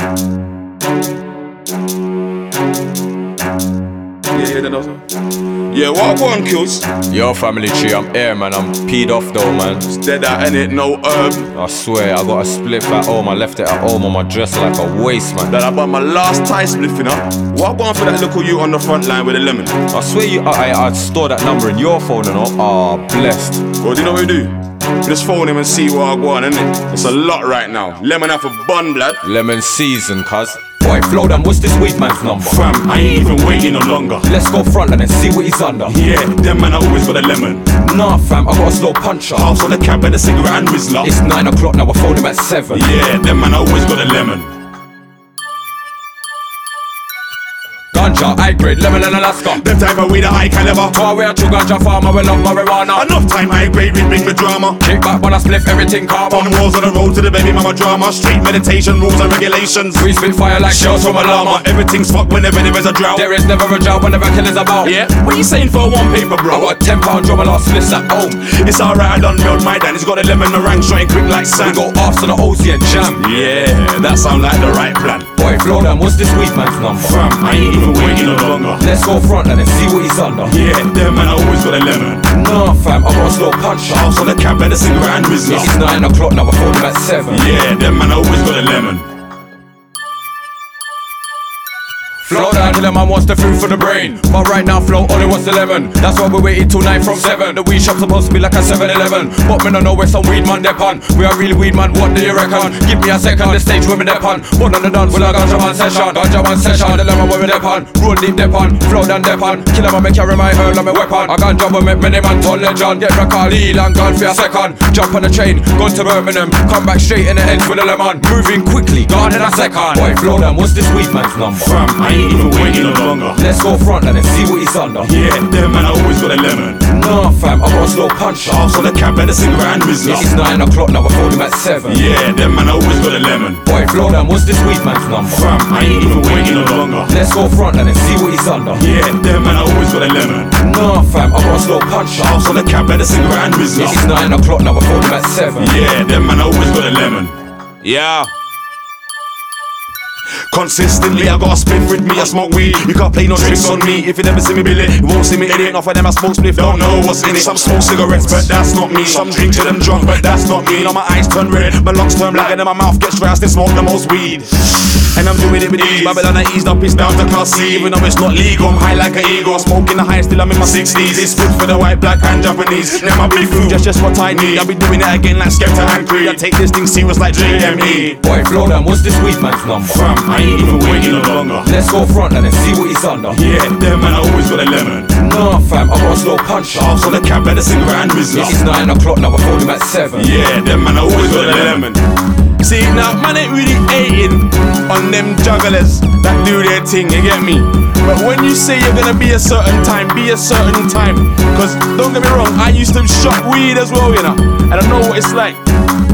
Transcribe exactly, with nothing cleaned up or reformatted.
Yeah, yeah, also. Yeah, what one kills? Yo, family tree, I'm here, man. I'm peed off though, man. It's dead out, innit? No herb. I swear, I got a split at home. I left it at home on my dress like a waste, man. That I bought my last tie spliff, you know? What one for that little you on the front line with a lemon? I swear you, I, I, I'd store that number in your phone, you know? Ah, blessed. Well, do you know what we do? Just phone him and see what I want, innit? It's a lot right now. Lemon half a bun, blood. Lemon season, cuz. Boy, flow down, what's this weed man's number? Fam, I ain't even waiting no longer. Let's go front and then see what he's under. Yeah, them man I always got a lemon. Nah, fam, I got a slow puncher. House on the cab and a cigarette and whistler. It's nine o'clock now, I phoned him at seven. Yeah, them man I always got a lemon. Ganja, high grade, lemon and Alaska. Them type of weed that I can never. Far away a true ganja farmer, we love marijuana. Enough time high grade, we bring the drama. Kick back when I spliff everything carbon. On walls on the road to the baby mama drama. Street meditation, rules and regulations. We spit fire like shells from a llama. Everything's fucked whenever there is a drought. There is never a drought whenever killer's about. Yeah, what you saying for one paper, bro? I got a ten pound drum and last splits at home. It's alright, I done build my dan. It's got a lemon meringue showing quick like We sand. go off on the O Z and jam. Yeah, that sound like the right plan. Boy, flow down, what's this weed man's number? Fam, I ain't even waiting no longer. Let's go front and then see what he's under. Yeah, them man I always got a lemon. Nah, fam, I got a slow puncher. House on the cab and a cigarette and whistler. It's nine o'clock now, I phoned him at seven. Yeah, them man I always got a lemon. Flow down till the man wants the food for the brain. But right now, flow only wants the lemon. That's why we waited till nine from seven. The weed shop's supposed to be like a seven eleven. But me no know where some weed man dep on. We are real weed man, what do you reckon? Give me a second, the stage where me dep on. One on the dance with a ganja man session. Ganja man session, the lemon where me dep on. Roll deep dep on, flow down dep on. Killer man me carry my herb like my weapon. A ganja will make many man turn legend. Get record, Lil and gone for a second. Jump on the train, gone to Birmingham. Come back straight in the ends with a lemon. Moving quickly, gone in a second. Boy, flow down, what's this weed man's number? Fam, I ain't even waiting no longer. Let's go front and then see what he's under. Yeah, them man I always got a lemon. Nah, fam, I got a slow puncher. House on the cab and a cigarette and whistler. It's nine o'clock now, I phoned him at seven. Yeah, them man I always got a lemon. Boy, flow down, what's this weed man's number? Fam, I ain't even waiting no longer. Let's go front and then see what he's under. Yeah, them man I always got a lemon. Nah, fam, I got a slow puncher. House on the cab and a cigarette and whistler. It's nine o'clock now, I phoned him at seven. Yeah, them man I always got a lemon. Yeah. Consistently, I got a spliff with me, I smoke weed. You can't play no tricks on me. If you never see me bill it, you won't see me edit. Enough of them I smoke spliff, don't know what's in it. Some smoke cigarettes, but that's not me. Some drink till them drunk, but that's not me. Now my eyes turn red, my lungs turn black, and then my mouth gets dry. I still smoke the most weed. And I'm doing it with ease. Babylon I eased up, it's down to class C. Even though it's not legal, I'm high like an eagle. I'm smoking the high, still I'm in my sixties. It's good for the white, black and Japanese. Now my big food, just just what I need. I'll be doing it again like Skepta and Creed. I take this thing serious like J M E. Boy, flow down, what's this weed man's number? Fam, I ain't even waiting no longer. Let's go front and then see what he's under. Yeah, them man I always got a lemon. Nah, fam, I got a slow puncher. House on the cab and a cigarette and whistler. It's nine o'clock now, I phoned him at seven. Yeah, them man I always got a lemon. See, now man ain't really hating on them jugglers that do their thing, you get me? But when you say you're gonna be a certain time, be a certain time. Cause don't get me wrong, I used to shop weed as well, you know, and I know what it's like.